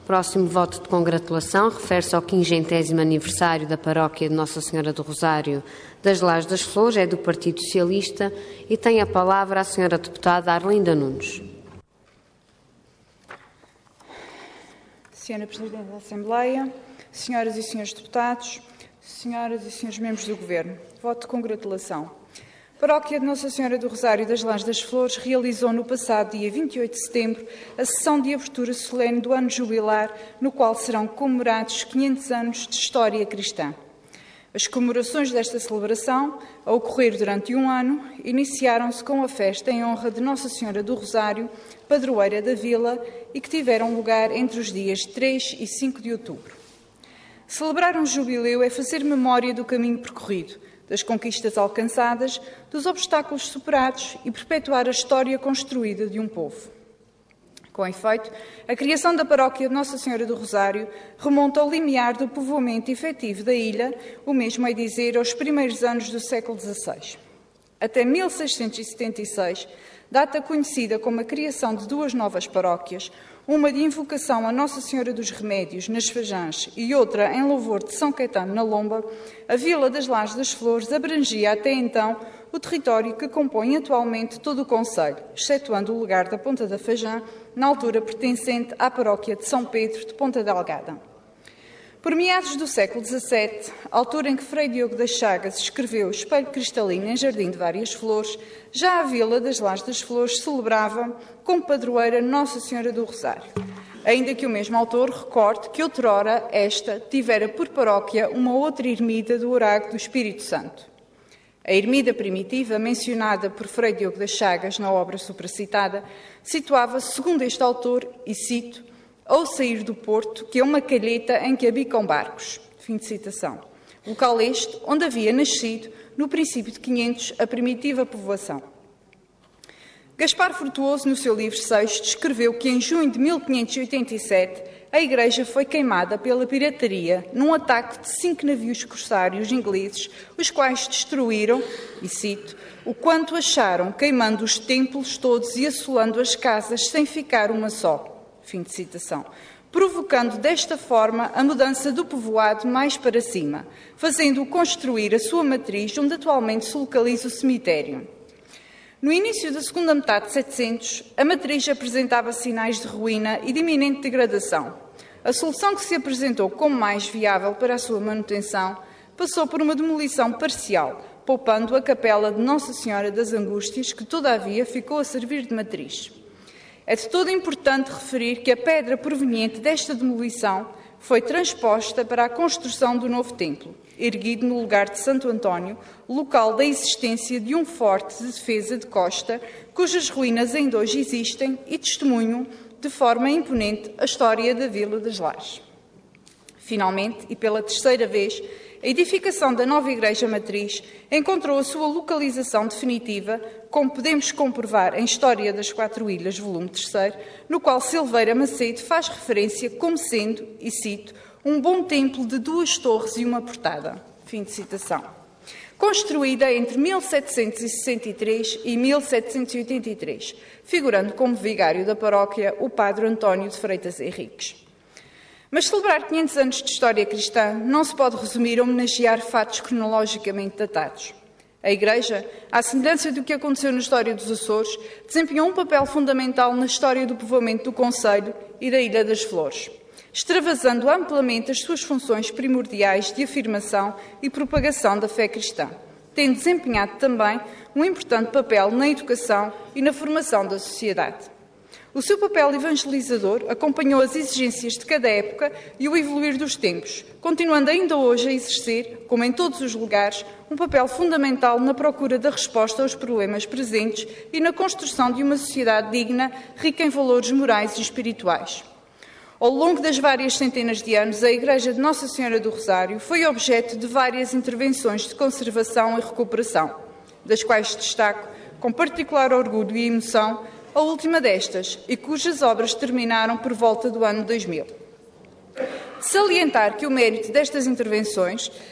próximo voto de congratulação refere-se ao 50º aniversário da paróquia de Nossa Senhora do Rosário das Lajes das Flores, é do Partido Socialista, e tem a palavra a senhora deputada Arlinda Nunes. Senhora Presidente da Assembleia, senhoras e senhores deputados, senhoras e senhores membros do Governo, voto de congratulação. A Paróquia de Nossa Senhora do Rosário das Lajes das Flores realizou no passado dia 28 de setembro a sessão de abertura solene do ano jubilar, no qual serão comemorados 500 anos de história cristã. As comemorações desta celebração, a ocorrer durante um ano, iniciaram-se com a festa em honra de Nossa Senhora do Rosário, padroeira da vila, e que tiveram lugar entre os dias 3 e 5 de outubro. Celebrar um jubileu é fazer memória do caminho percorrido, das conquistas alcançadas, dos obstáculos superados e perpetuar a história construída de um povo. Com efeito, a criação da paróquia de Nossa Senhora do Rosário remonta ao limiar do povoamento efetivo da ilha, o mesmo é dizer aos primeiros anos do século XVI. Até 1676, data conhecida como a criação de duas novas paróquias, uma de invocação a Nossa Senhora dos Remédios, nas Fajãs, e outra em louvor de São Caetano, na Lomba, a Vila das Lajes das Flores abrangia até então o território que compõe atualmente todo o concelho, excetuando o lugar da Ponta da Fajã, na altura pertencente à paróquia de São Pedro de Ponta Delgada. Por meados do século XVII, altura em que Frei Diogo das Chagas escreveu o Espelho Cristalino em Jardim de Várias Flores, já a Vila das Lajes das Flores celebrava como padroeira Nossa Senhora do Rosário, ainda que o mesmo autor recorde que outrora esta tivera por paróquia uma outra ermida do Orago do Espírito Santo. A ermida primitiva, mencionada por Frei Diogo das Chagas na obra supracitada, situava-se, segundo este autor, e cito, ao sair do porto, que é uma calheta em que habicam barcos. Fim de citação. Local este onde havia nascido, no princípio de 500, a primitiva povoação. Gaspar Frutuoso, no seu livro Sexto, escreveu que em junho de 1587 a igreja foi queimada pela pirataria num ataque de 5 navios corsários ingleses, os quais destruíram, e cito, o quanto acharam, queimando os templos todos e assolando as casas sem ficar uma só. Fim de citação. Provocando desta forma a mudança do povoado mais para cima, fazendo-o construir a sua matriz, onde atualmente se localiza o cemitério. No início da segunda metade de 700, a matriz apresentava sinais de ruína e de iminente degradação. A solução que se apresentou como mais viável para a sua manutenção passou por uma demolição parcial, poupando a capela de Nossa Senhora das Angústias, que todavia ficou a servir de matriz. É de todo importante referir que a pedra proveniente desta demolição foi transposta para a construção do novo templo, erguido no lugar de Santo António, local da existência de um forte de defesa de costa, cujas ruínas ainda hoje existem e testemunham de forma imponente a história da Vila das Lajes. Finalmente, e pela terceira vez, a edificação da nova Igreja Matriz encontrou a sua localização definitiva, como podemos comprovar em História das Quatro Ilhas, volume 3, no qual Silveira Macedo faz referência como sendo, e cito, um bom templo de 2 torres e uma portada. Fim de citação. Construída entre 1763 e 1783, figurando como vigário da paróquia o padre António de Freitas Henriques. Mas celebrar 500 anos de história cristã não se pode resumir a homenagear fatos cronologicamente datados. A Igreja, à semelhança do que aconteceu na história dos Açores, desempenhou um papel fundamental na história do povoamento do concelho e da Ilha das Flores, extravasando amplamente as suas funções primordiais de afirmação e propagação da fé cristã, tendo desempenhado também um importante papel na educação e na formação da sociedade. O seu papel evangelizador acompanhou as exigências de cada época e o evoluir dos tempos, continuando ainda hoje a exercer, como em todos os lugares, um papel fundamental na procura da resposta aos problemas presentes e na construção de uma sociedade digna, rica em valores morais e espirituais. Ao longo das várias centenas de anos, a Igreja de Nossa Senhora do Rosário foi objeto de várias intervenções de conservação e recuperação, das quais destaco, com particular orgulho e emoção, a última destas, e cujas obras terminaram por volta do ano 2000. De salientar que o mérito destas intervenções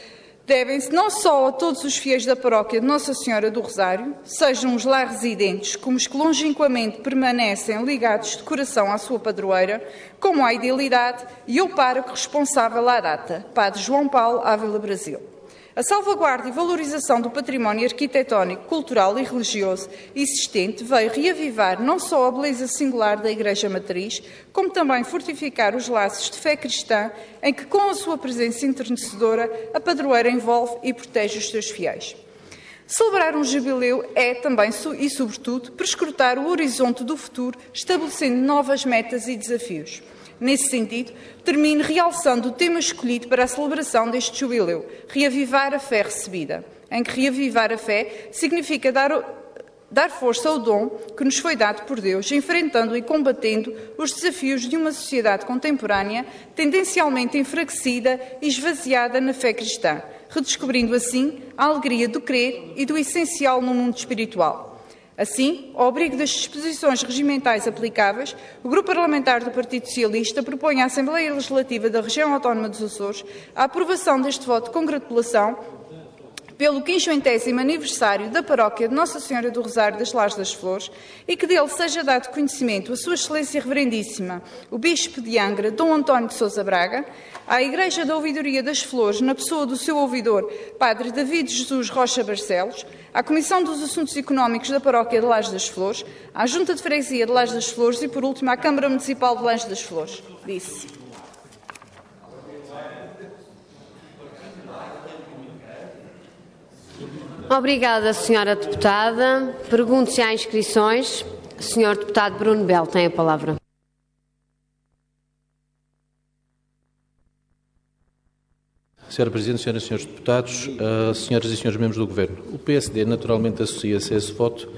devem-se não só a todos os fiéis da paróquia de Nossa Senhora do Rosário, sejam os lá residentes, como os que longínquamente permanecem ligados de coração à sua padroeira, como à idealidade e ao pároco responsável à data, Padre João Paulo Ávila Brasil. A salvaguarda e valorização do património arquitetónico, cultural e religioso existente veio reavivar não só a beleza singular da Igreja Matriz, como também fortificar os laços de fé cristã em que, com a sua presença enternecedora, a padroeira envolve e protege os seus fiéis. Celebrar um jubileu é também e, sobretudo, prescrutar o horizonte do futuro, estabelecendo novas metas e desafios. Nesse sentido, termino realçando o tema escolhido para a celebração deste jubileu, reavivar a fé recebida, em que reavivar a fé significa dar força ao dom que nos foi dado por Deus, enfrentando e combatendo os desafios de uma sociedade contemporânea tendencialmente enfraquecida e esvaziada na fé cristã, redescobrindo assim a alegria do crer e do essencial no mundo espiritual. Assim, ao abrigo das disposições regimentais aplicáveis, o Grupo Parlamentar do Partido Socialista propõe à Assembleia Legislativa da Região Autónoma dos Açores a aprovação deste voto de congratulação pelo 50º aniversário da paróquia de Nossa Senhora do Rosário das Lajes das Flores e que dele seja dado conhecimento a Sua Excelência Reverendíssima, o Bispo de Angra, Dom António de Sousa Braga, à Igreja da Ouvidoria das Flores, na pessoa do seu ouvidor, Padre David Jesus Rocha Barcelos, à Comissão dos Assuntos Económicos da Paróquia de Lajes das Flores, à Junta de Freguesia de Lajes das Flores e, por último, à Câmara Municipal de Lajes das Flores. Disse. Obrigada, Sra. Deputada. Pergunto se há inscrições. Sr. Deputado Bruno Belo tem a palavra. Sra. Presidente, Senhoras e Senhores Deputados, Senhoras e Senhores Membros do Governo, o PSD naturalmente associa-se a esse voto.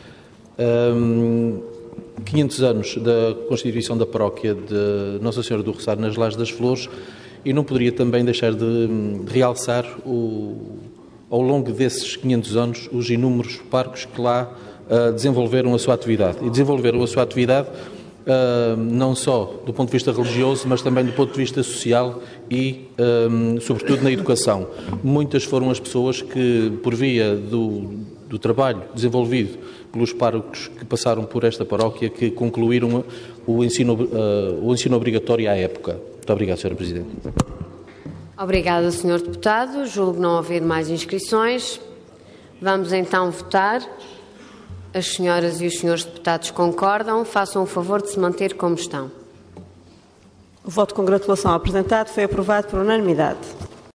500 anos da constituição da paróquia de Nossa Senhora do Rosário nas Lajes das Flores e não poderia também deixar de realçar ao longo desses 500 anos os inúmeros parcos que lá desenvolveram a sua atividade. E desenvolveram a sua atividade não só do ponto de vista religioso, mas também do ponto de vista social e, sobretudo, na educação. Muitas foram as pessoas que, por via do trabalho desenvolvido pelos párocos que passaram por esta paróquia, que concluíram o ensino obrigatório à época. Muito obrigado, Sra. Presidente. Obrigada, Sr. Deputado. Julgo não haver mais inscrições. Vamos então votar. As senhoras e os senhores deputados concordam. Façam o favor de se manter como estão. O voto de congratulação apresentado foi aprovado por unanimidade.